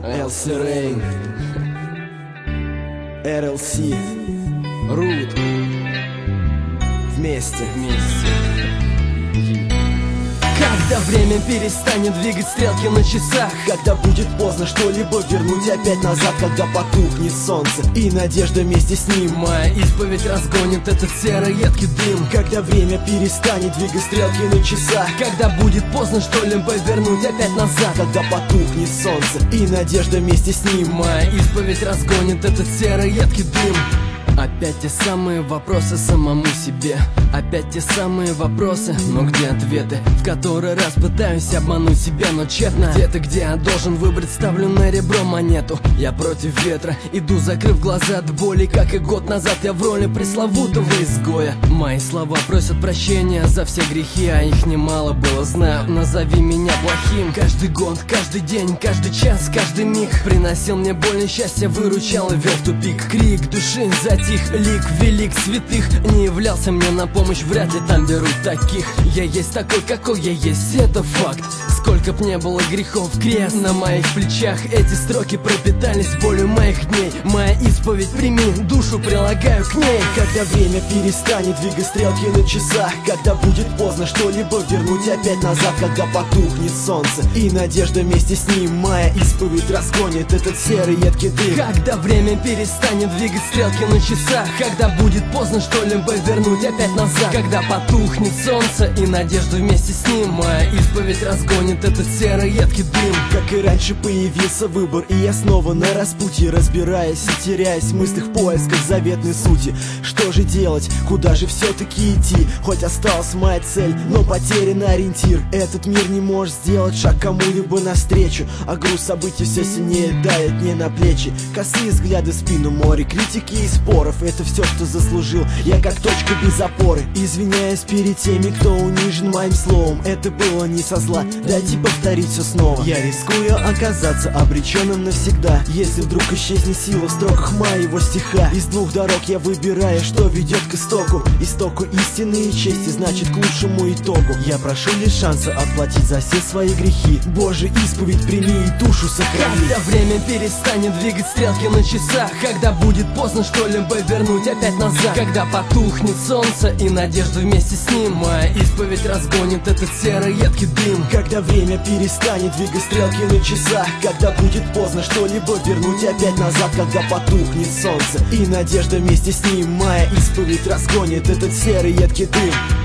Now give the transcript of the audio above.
Элси Рейн, РЛС, Рут. Вместе. Когда время перестанет двигать стрелки на часах, когда будет поздно что-либо вернуть опять назад, когда потухнет солнце и надежда вместе с ним, моя исповедь разгонит этот серый едкий дым. Когда время перестанет двигать стрелки на часах, когда будет поздно что-либо вернуть опять назад, когда потухнет солнце и надежда вместе с ним, моя исповедь разгонит этот серый едкий дым. Опять те самые вопросы самому себе, опять те самые вопросы, но где ответы? В который раз пытаюсь обмануть себя, но тщетно. Где-то, где я должен выбрать, ставлю на ребро монету. Я против ветра, иду закрыв глаза от боли, как и год назад я в роли пресловутого изгоя. Мои слова просят прощения за все грехи, а их немало было, знаю, назови меня плохим. Каждый год, каждый день, каждый час, каждый миг приносил мне боль и счастье, выручал и вел в тупик. Крик души затих, лик велик святых не являлся мне на помощь, вряд ли там берут таких. Я есть такой, какой я есть, это факт. Сколько б не было грехов, крест на моих плечах. Эти строки пропитались болью моих дней. Моя исповедь прими, душу прилагаю к ней. Когда время перестанет двигать стрелки на часах, когда будет поздно что-либо вернуть опять назад, когда потухнет солнце и надежда вместе с ним, моя исповедь разгонит этот серый едкий дым. Когда время перестанет двигать стрелки на часах, когда будет поздно что-либо вернуть опять назад, когда потухнет солнце и надежда вместе с ним, моя исповедь разгонит этот серый едкий дым. Как и раньше появился выбор, и я снова на распутье, разбираясь и теряясь в мыслях в поисках заветной сути. Что же делать, куда же все-таки идти? Хоть осталась моя цель, но потерян ориентир. Этот мир не может сделать шаг кому-либо навстречу, а груз событий все сильнее давит мне на плечи. Косые взгляды в спину, море критики и споров. Это все, что заслужил я, как точка без опоры. Извиняюсь перед теми, кто унижен моим словом. Это было не со зла, дайте повторить все снова. Я рискую оказаться обреченным навсегда, если вдруг исчезнет сила в строках моего стиха. Из двух дорог я выбираю, что ведет к истоку. Истоку истины и чести, значит к лучшему итогу. Я прошу лишь шанса отплатить за все свои грехи. Боже, исповедь прими и душу сохрани. Когда время перестанет двигать стрелки на часах, когда будет поздно что-либо вернуть опять назад, когда потухнет солнце и надежда вместе с ним, моя исповедь разгонит этот серый едкий дым. Когда время перестанет двигать стрелки на часах, когда будет поздно что-либо вернуть опять назад, когда потухнет солнце и надежда вместе с ним, моя исповедь разгонит этот серый едкий дым.